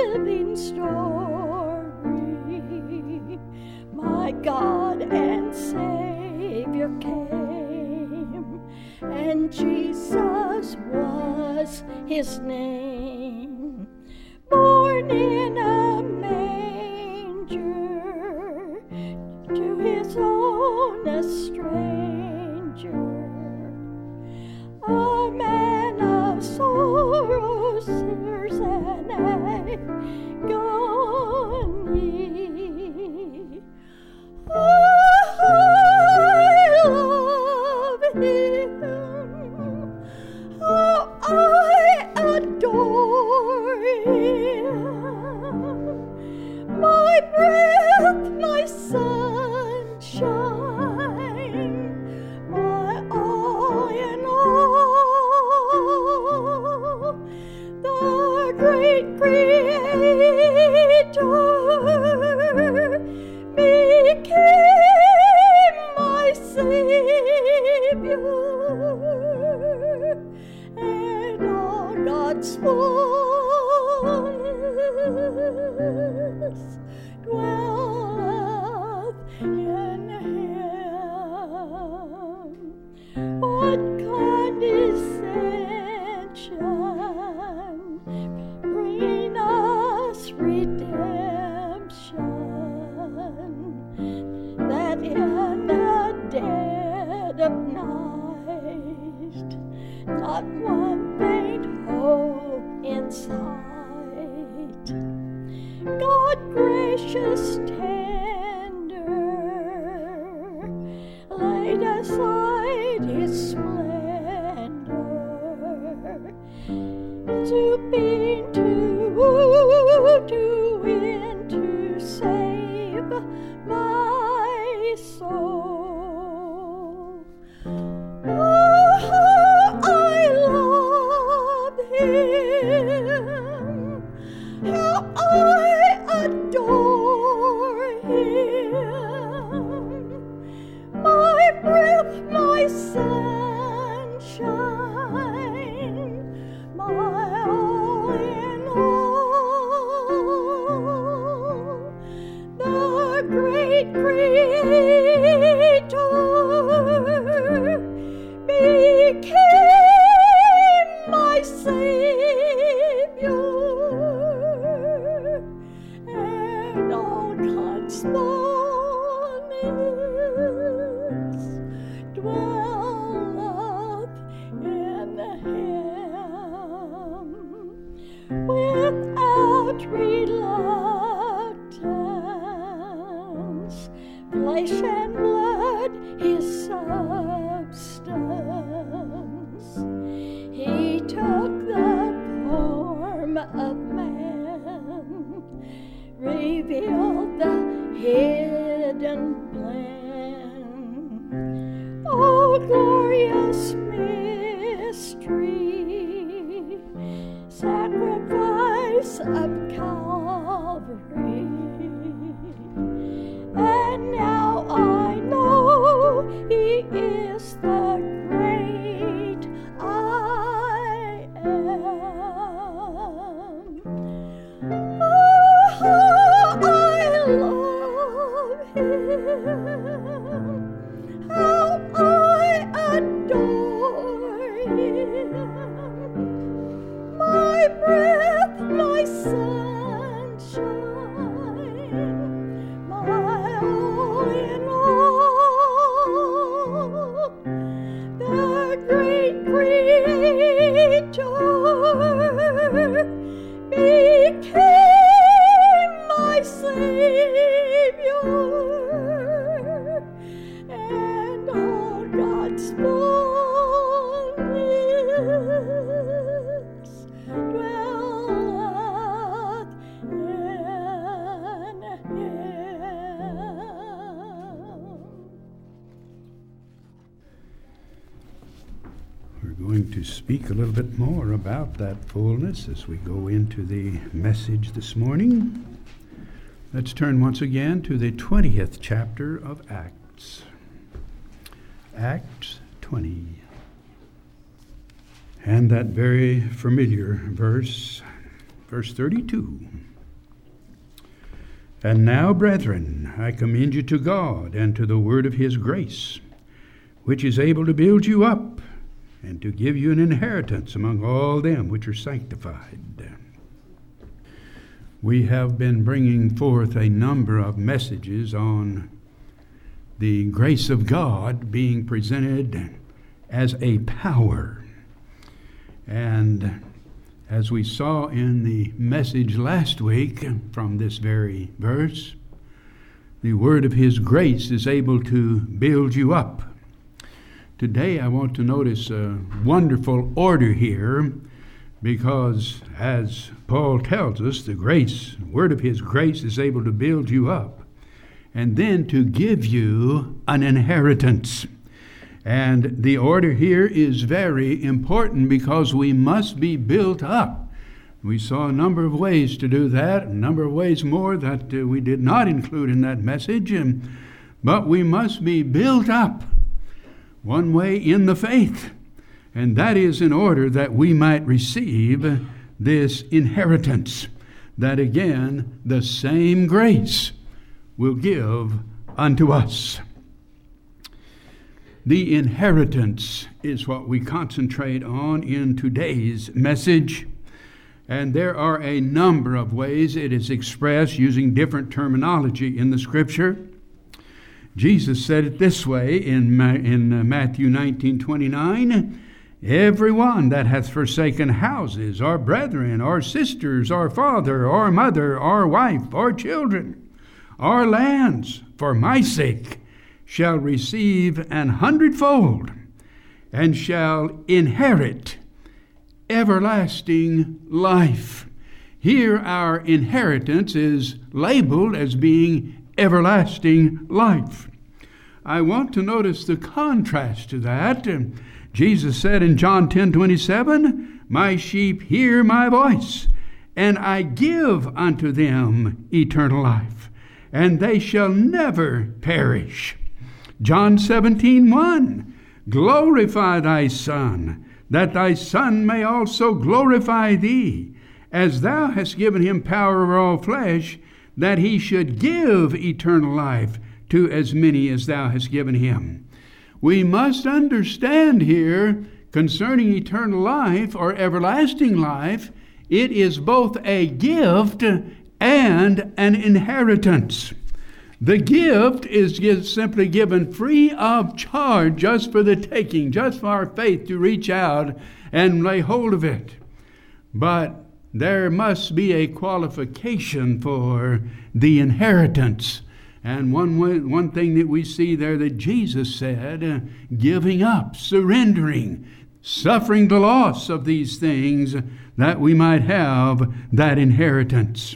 living story. My God and Savior came, and Jesus was his name. Born in a manger, to his own a stranger, a man of sorrows, tears, and agony. Oh, I love him. Oh, I adore him. My breath, my sunshine, my all in all, the great Creator became my Savior, and all God's fullness dwelleth in him. What condescension, bringing us redemption, that in the dead of night, not one faint hope in sight. God gracious tender, laid aside his splendor, stooping to win, to save my soul. Oh, I love him. How I adore him. My breath, my sunshine, my all in all, the great Creator became my Savior, and all God's fullness dwelleth in him. Without reluctance, flesh and blood his substance, he took the form of man, revealed the hidden plan. Oh, glorious mystery, sacrifice of Calvary. And now I know he is the great I am. Oh, I love him. How I adore him. My breath, my sunshine, my all in all, the great Creator became my Savior, and all God's fullness dwelleth in him. We're going to speak a little bit more about that fullness as we go into the message this morning. Let's turn once again to the 20th chapter of Acts. Acts 20. And that very familiar verse verse 32. And now, brethren, I commend you to God and to the word of his grace, which is able to build you up and to give you an inheritance among all them which are sanctified. We have been bringing forth a number of messages on the grace of God being presented as a power. And as we saw in the message last week from this very verse, the word of his grace is able to build you up. Today I want to notice a wonderful order here, because as Paul tells us, the word of his grace is able to build you up and then to give you an inheritance. And the order here is very important because we must be built up. We saw a number of ways to do that, a number of ways more that we did not include in that message, but we must be built up one way in the faith, and that is in order that we might receive this inheritance that again the same grace will give unto us. The inheritance is what we concentrate on in today's message, and there are a number of ways it is expressed using different terminology in the Scripture. Jesus said it this way in Matthew 19:29, everyone that hath forsaken houses, or brethren, or sisters, or father, or mother, or wife, or children, or lands, for my sake, shall receive 100-fold, and shall inherit everlasting life. Here our inheritance is labeled as being everlasting life. I want to notice the contrast to that. Jesus said in John 10:27, my sheep hear my voice, and I give unto them eternal life, and they shall never perish. John 17:1, glorify thy Son, that thy Son may also glorify thee, as thou hast given him power over all flesh, that he should give eternal life to as many as thou hast given him. We must understand here concerning eternal life or everlasting life, it is both a gift and an inheritance. The gift is simply given free of charge, just for the taking, just for our faith to reach out and lay hold of it. But there must be a qualification for the inheritance. And one thing that we see there that Jesus said, giving up, surrendering, suffering the loss of these things that we might have that inheritance.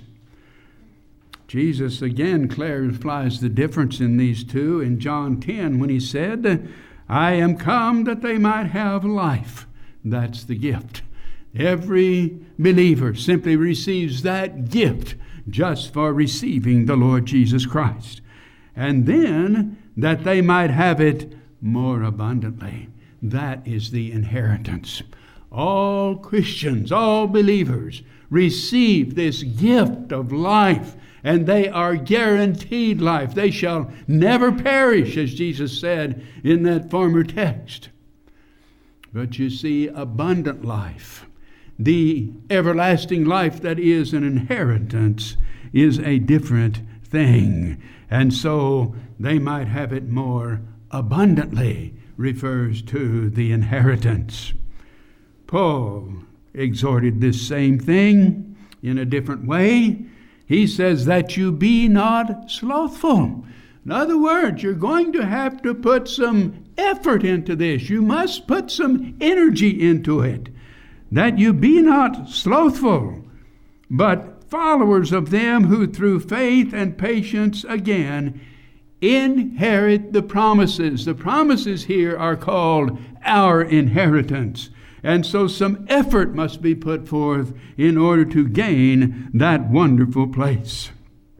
Jesus again clarifies the difference in these two in John 10 when he said, I am come that they might have life. That's the gift. Every believer simply receives that gift just for receiving the Lord Jesus Christ. And then that they might have it more abundantly. That is the inheritance. All Christians, all believers receive this gift of life, and they are guaranteed life. They shall never perish, as Jesus said in that former text. But you see, abundant life, the everlasting life that is an inheritance, is a different thing. And so they might have it more abundantly refers to the inheritance. Paul exhorted this same thing in a different way. He says that you be not slothful. In other words, you're going to have to put some effort into this. You must put some energy into it. That you be not slothful, but followers of them who through faith and patience again inherit the promises. The promises here are called our inheritance. And so some effort must be put forth in order to gain that wonderful place.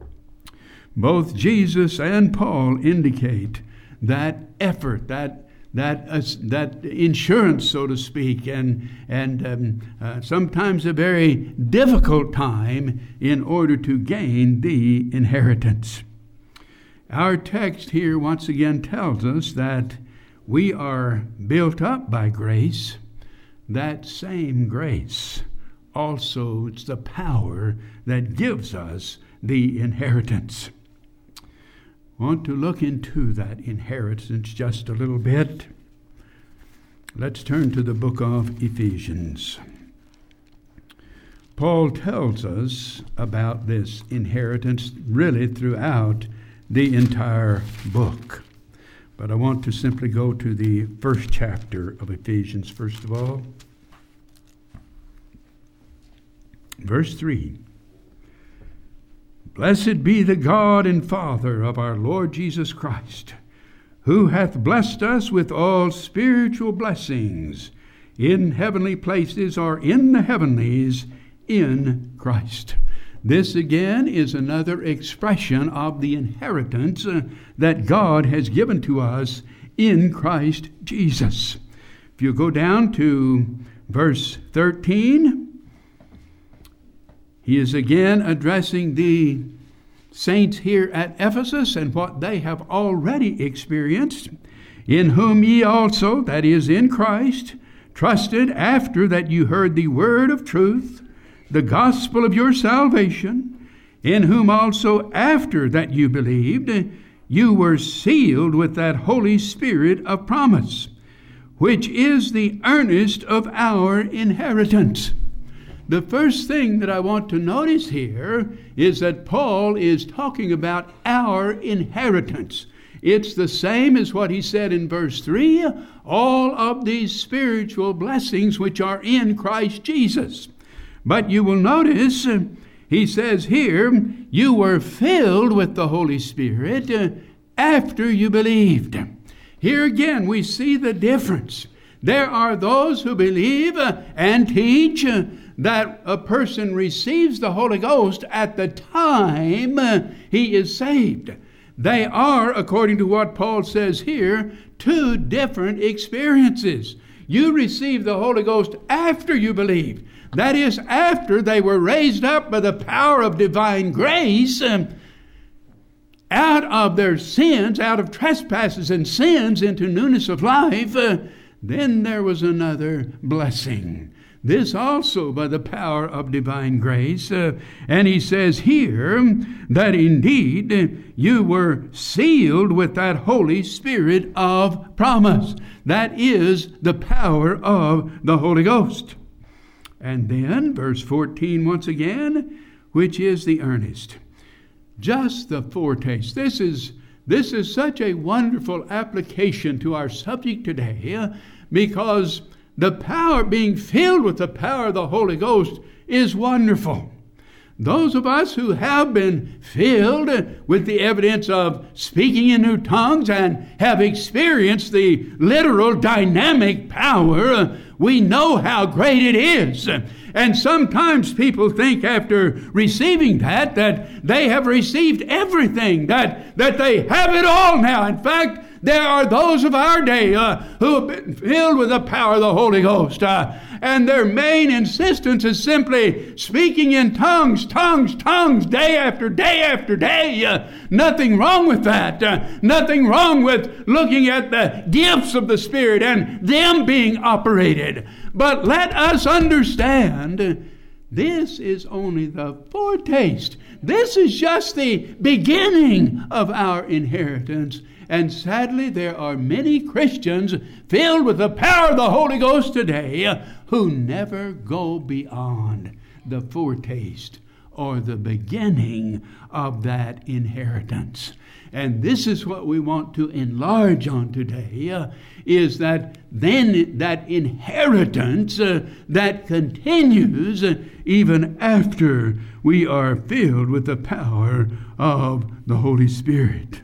Both Jesus and Paul indicate that effort, that that insurance, so to speak, and sometimes a very difficult time in order to gain the inheritance. Our text here once again tells us that we are built up by grace. That same grace also, it's the power that gives us the inheritance. I want to look into that inheritance just a little bit. Let's turn to the book of Ephesians. Paul tells us about this inheritance really throughout the entire book. But I want to simply go to the first chapter of Ephesians first of all. Verse 3. Blessed be the God and Father of our Lord Jesus Christ, who hath blessed us with all spiritual blessings in heavenly places, or in the heavenlies, in Christ. This again is another expression of the inheritance that God has given to us in Christ Jesus. If you go down to verse 13, he is again addressing the saints here at Ephesus and what they have already experienced, in whom ye also, that is, in Christ, trusted after that you heard the word of truth, the gospel of your salvation, in whom also after that you believed, you were sealed with that Holy Spirit of promise, which is the earnest of our inheritance. The first thing that I want to notice here is that Paul is talking about our inheritance. It's the same as what he said in verse 3, all of these spiritual blessings which are in Christ Jesus. But you will notice, he says here, you were filled with the Holy Spirit after you believed. Here again we see the difference. There are those who believe and teach that a person receives the Holy Ghost at the time he is saved. They are, according to what Paul says here, two different experiences. You receive the Holy Ghost after you believe. That is, after they were raised up by the power of divine grace out of their sins, out of trespasses and sins into newness of life. Then there was another blessing. This also by the power of divine grace. And he says here that indeed you were sealed with that Holy Spirit of promise. That is the power of the Holy Ghost. And then verse 14 once again, which is the earnest. Just the foretaste. This is such a wonderful application to our subject today, because the power, being filled with the power of the Holy Ghost, is wonderful. Those of us who have been filled with the evidence of speaking in new tongues and have experienced the literal dynamic power, we know how great it is. And sometimes people think after receiving that they have received everything, that they have it all now. In fact, there are those of our day who have been filled with the power of the Holy Ghost. And their main insistence is simply speaking in tongues, day after day after day. Nothing wrong with that. Nothing wrong with looking at the gifts of the Spirit and them being operated. But let us understand, this is only the foretaste. This is just the beginning of our inheritance. And sadly, there are many Christians filled with the power of the Holy Ghost today who never go beyond the foretaste or the beginning of that inheritance. And this is what we want to enlarge on today, is that then that inheritance that continues even after we are filled with the power of the Holy Spirit.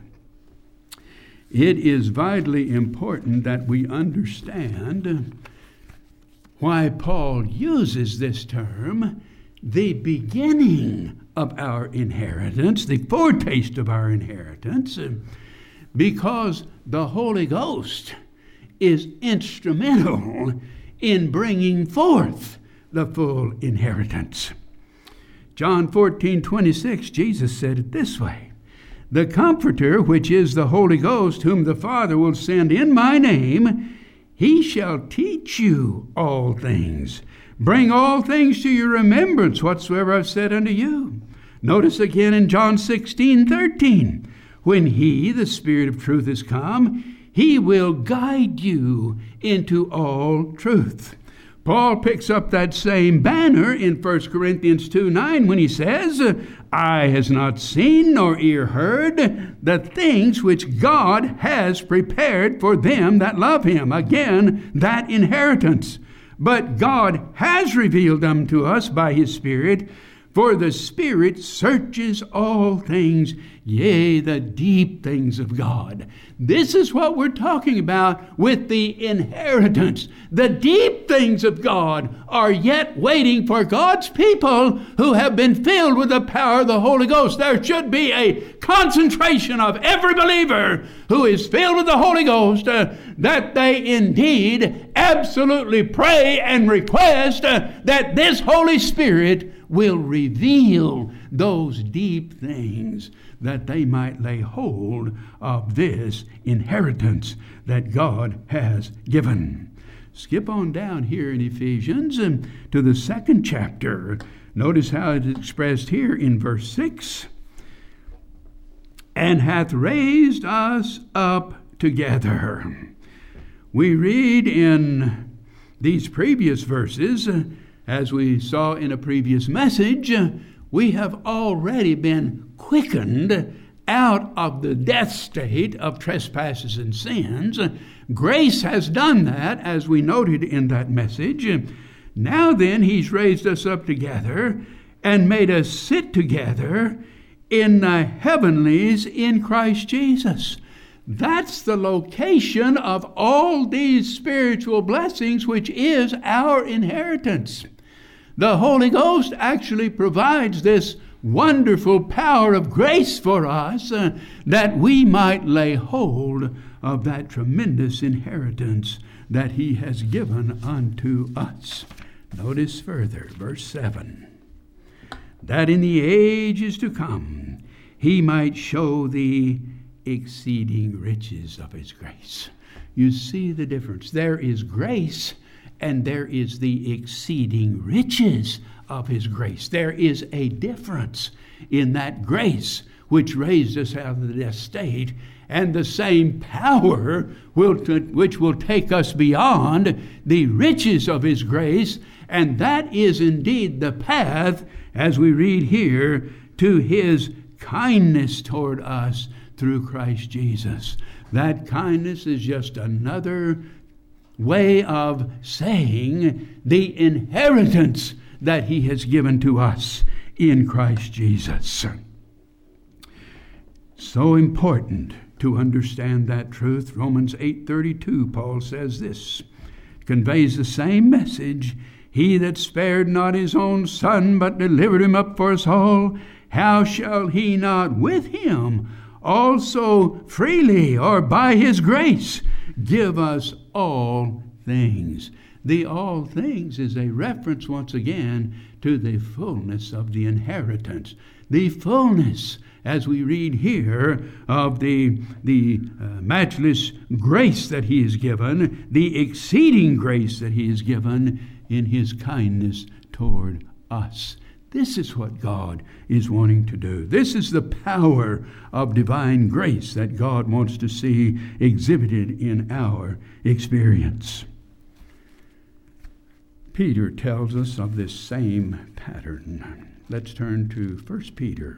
It is vitally important that we understand why Paul uses this term, the beginning of our inheritance, the foretaste of our inheritance, because the Holy Ghost is instrumental in bringing forth the full inheritance. John 14:26, Jesus said it this way, "The Comforter, which is the Holy Ghost, whom the Father will send in my name, he shall teach you all things. Bring all things to your remembrance whatsoever I've said unto you." Notice again in John 16:13, "When he, the Spirit of truth, is come, he will guide you into all truth." Paul picks up that same banner in 1 Corinthians 2:9 when he says, "Eye has not seen nor ear heard the things which God has prepared for them that love him." Again, that inheritance. But God has revealed them to us by his Spirit, for the Spirit searches all things, yea, the deep things of God. This is what we're talking about with the inheritance. The deep things of God are yet waiting for God's people who have been filled with the power of the Holy Ghost. There should be a concentration of every believer who is filled with the Holy Ghost, that they indeed absolutely pray and request that this Holy Spirit will reveal those deep things, that they might lay hold of this inheritance that God has given. Skip on down here in Ephesians to the 2nd chapter. Notice how it is expressed here in verse 6. "And hath raised us up together." We read in these previous verses, as we saw in a previous message, we have already been quickened out of the death state of trespasses and sins. Grace has done that, as we noted in that message. Now then, he's raised us up together and made us sit together in the heavenlies in Christ Jesus. That's the location of all these spiritual blessings, which is our inheritance. The Holy Ghost actually provides this wonderful power of grace for us, that we might lay hold of that tremendous inheritance that he has given unto us. Notice further, verse 7, "That in the ages to come he might show the exceeding riches of his grace." You see the difference. There is grace, and there is the exceeding riches of his grace. There is a difference in that grace which raised us out of the death state, and the same power which will take us beyond the riches of his grace, and that is indeed the path, as we read here, to his kindness toward us through Christ Jesus. That kindness is just another way of saying the inheritance that he has given to us in Christ Jesus. So important to understand that truth. Romans 8:32, Paul says this, conveys the same message. "He that spared not his own son, but delivered him up for us all, how shall he not with him also freely, or by his grace, give us all things?" The all things is a reference once again to the fullness of the inheritance. The fullness, as we read here, of the matchless grace that he has given, the exceeding grace that he has given in his kindness toward us. This is what God is wanting to do. This is the power of divine grace that God wants to see exhibited in our experience. Peter tells us of this same pattern. Let's turn to 1 Peter.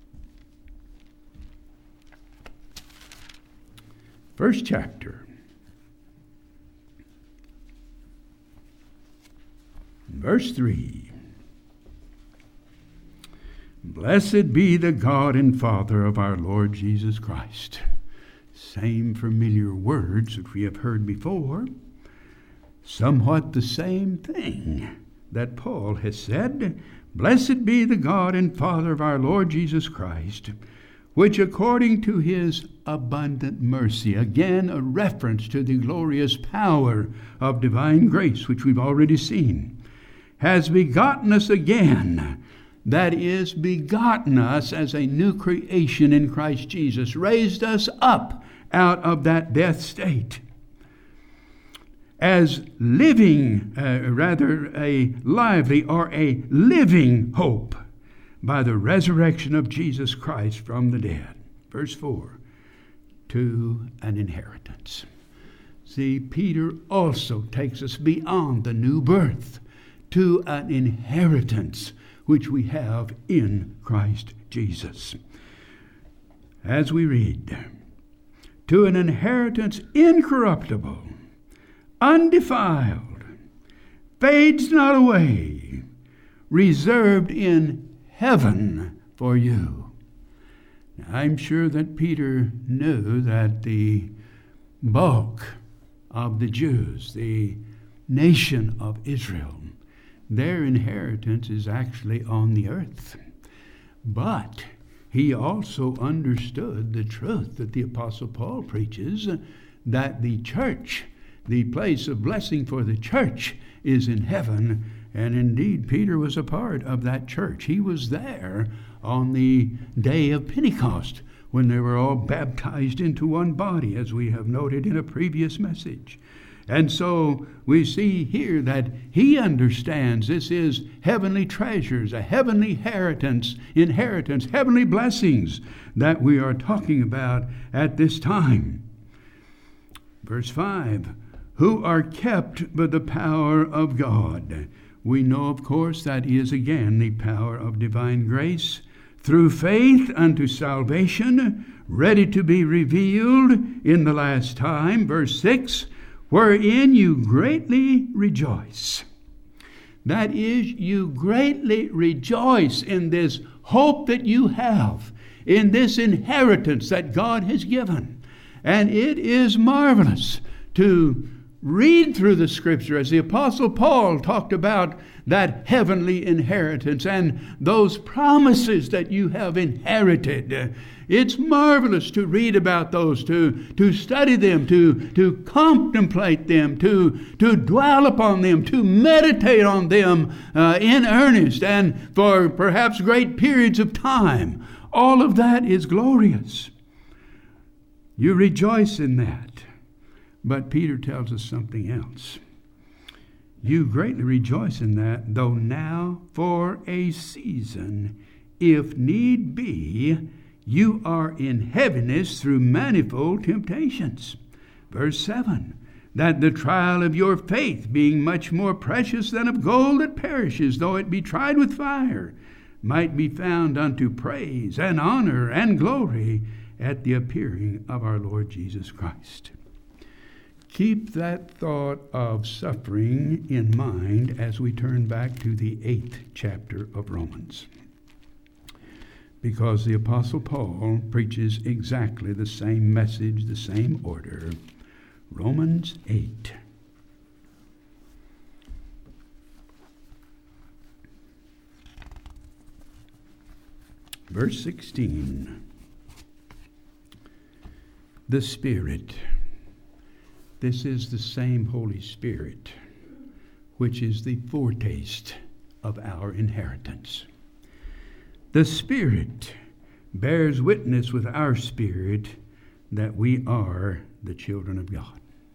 1st chapter. Verse 3. "Blessed be the God and Father of our Lord Jesus Christ." Same familiar words that we have heard before. Somewhat the same thing that Paul has said. "Blessed be the God and Father of our Lord Jesus Christ, which according to his abundant mercy, again a reference to the glorious power of divine grace, which we've already seen, has begotten us again. That is, begotten us as a new creation in Christ Jesus, raised us up out of that death state as living, a lively or a living hope by the resurrection of Jesus Christ from the dead. Verse 4, to an inheritance. See, Peter also takes us beyond the new birth to an inheritance which we have in Christ Jesus. As we read, to an inheritance incorruptible, undefiled, fades not away, reserved in heaven for you. Now, I'm sure that Peter knew that the bulk of the Jews, the nation of Israel, their inheritance is actually on the earth. But he also understood the truth that the Apostle Paul preaches, that the church, the place of blessing for the church, is in heaven. And indeed, Peter was a part of that church. He was there on the day of Pentecost when they were all baptized into one body, as we have noted in a previous message. And so we see here that he understands this is heavenly treasures, a heavenly inheritance, heavenly blessings that we are talking about at this time. Verse 5, who are kept by the power of God. We know, of course, that is again the power of divine grace, through faith unto salvation, ready to be revealed in the last time. Verse 6, wherein you greatly rejoice. That is, you greatly rejoice in this hope that you have, in this inheritance that God has given. And it is marvelous to read through the Scripture as the Apostle Paul talked about that heavenly inheritance and those promises that you have inherited. It's marvelous to read about those, to study them, to contemplate them, to dwell upon them, to meditate on them in earnest and for perhaps great periods of time. All of that is glorious. You rejoice in that. But Peter tells us something else. You greatly rejoice in that, though now for a season, if need be, you are in heaviness through manifold temptations. Verse 7, that the trial of your faith, being much more precious than of gold that perishes, though it be tried with fire, might be found unto praise and honor and glory at the appearing of our Lord Jesus Christ. Keep that thought of suffering in mind as we turn back to the 8th chapter of Romans. Because the Apostle Paul preaches exactly the same message, the same order. Romans 8. Verse 16. The Spirit. This is the same Holy Spirit, which is the foretaste of our inheritance. The Spirit bears witness with our spirit that we are the children of God.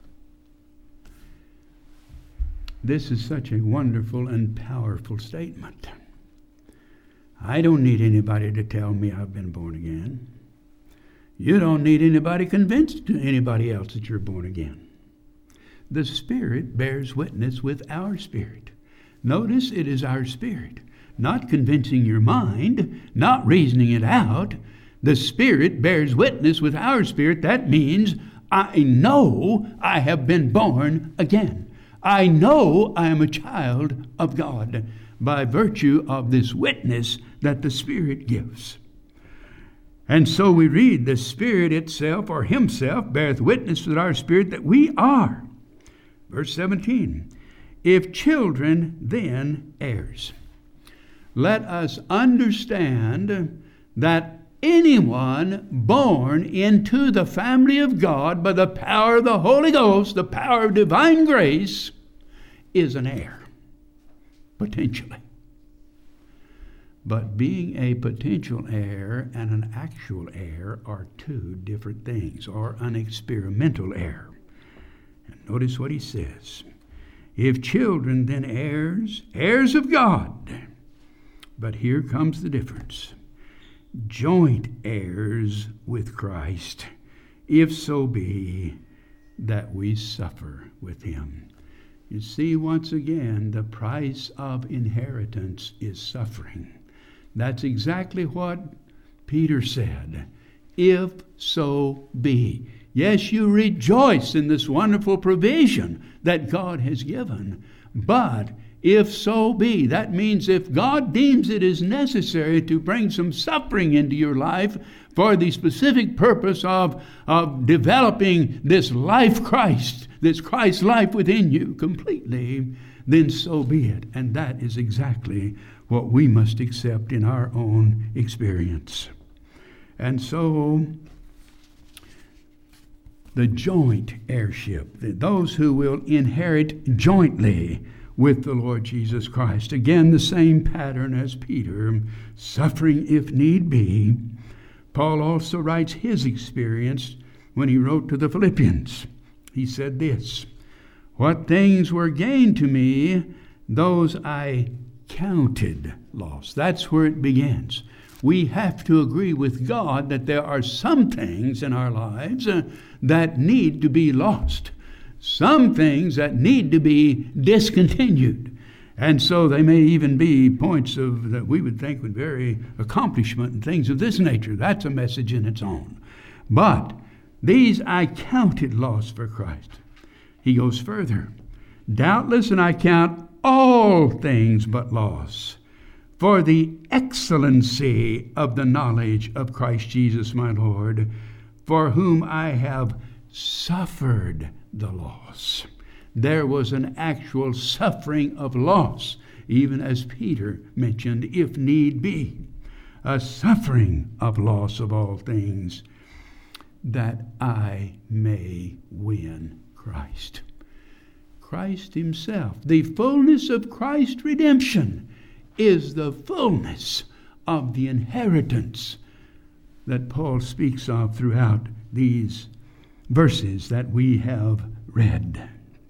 This is such a wonderful and powerful statement. I don't need anybody to tell me I've been born again. You don't need anybody convinced to anybody else that you're born again. The Spirit bears witness with our spirit. Notice it is our spirit, not convincing your mind, not reasoning it out. The Spirit bears witness with our spirit. That means I know I have been born again. I know I am a child of God by virtue of this witness that the Spirit gives. And so we read, the Spirit itself or Himself beareth witness with our spirit that we are. Verse 17, if children, then heirs. Let us understand that anyone born into the family of God by the power of the Holy Ghost, the power of divine grace, is an heir, potentially. But being a potential heir and an actual heir are two different things, or an experimental heir. And notice what he says. If children, then heirs, heirs of God. But here comes the difference. Joint heirs with Christ, if so be that we suffer with him. You see, once again, the price of inheritance is suffering. That's exactly what Peter said. If so be. Yes, you rejoice in this wonderful provision that God has given, but if so be, that means if God deems it is necessary to bring some suffering into your life for the specific purpose of developing this life Christ, this Christ life within you completely, then so be it. And that is exactly what we must accept in our own experience. And so, the joint heirship, those who will inherit jointly with the Lord Jesus Christ. Again, the same pattern as Peter, suffering if need be. Paul also writes his experience when he wrote to the Philippians. He said this, "What things were gained to me, those I counted loss." That's where it begins. We have to agree with God that there are some things in our lives that need to be lost. Some things that need to be discontinued. And so they may even be points of that we would think would very accomplishment and things of this nature. That's a message in its own. But these I counted loss for Christ. He goes further. Doubtless, and I count all things but loss for the excellency of the knowledge of Christ Jesus my Lord, for whom I have suffered the loss. There was an actual suffering of loss, even as Peter mentioned, if need be. A suffering of loss of all things, that I may win Christ. Christ himself, the fullness of Christ's redemption, is the fullness of the inheritance that Paul speaks of throughout these verses that we have read.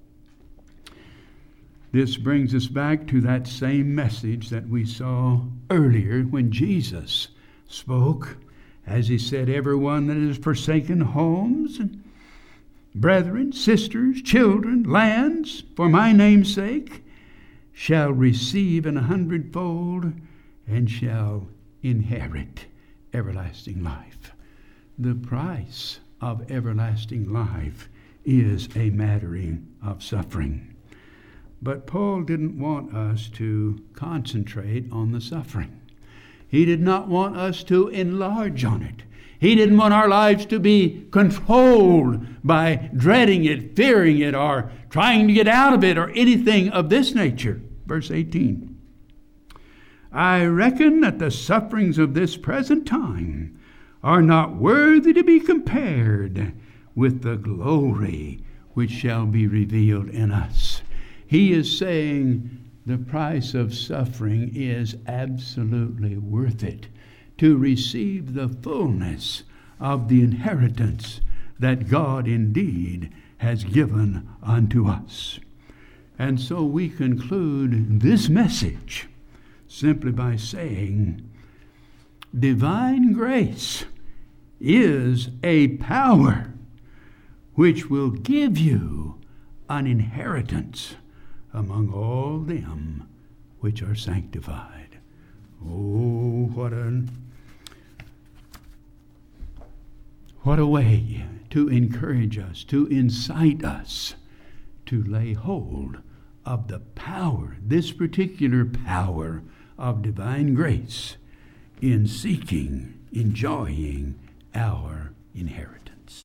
This brings us back to that same message that we saw earlier when Jesus spoke, as he said, "Everyone that has forsaken homes, brethren, sisters, children, lands, for my name's sake, shall receive an 100-fold and shall inherit everlasting life." The price of everlasting life is a mattering of suffering. But Paul didn't want us to concentrate on the suffering. He did not want us to enlarge on it. He didn't want our lives to be controlled by dreading it, fearing it, or trying to get out of it, or anything of this nature. Verse 18. "I reckon that the sufferings of this present time are not worthy to be compared with the glory which shall be revealed in us." He is saying the price of suffering is absolutely worth it to receive the fullness of the inheritance that God indeed has given unto us. And so we conclude this message simply by saying, divine grace is a power which will give you an inheritance among all them which are sanctified. Oh, what a way to encourage us, to incite us to lay hold of the power, this particular power of divine grace in seeking, enjoying our inheritance.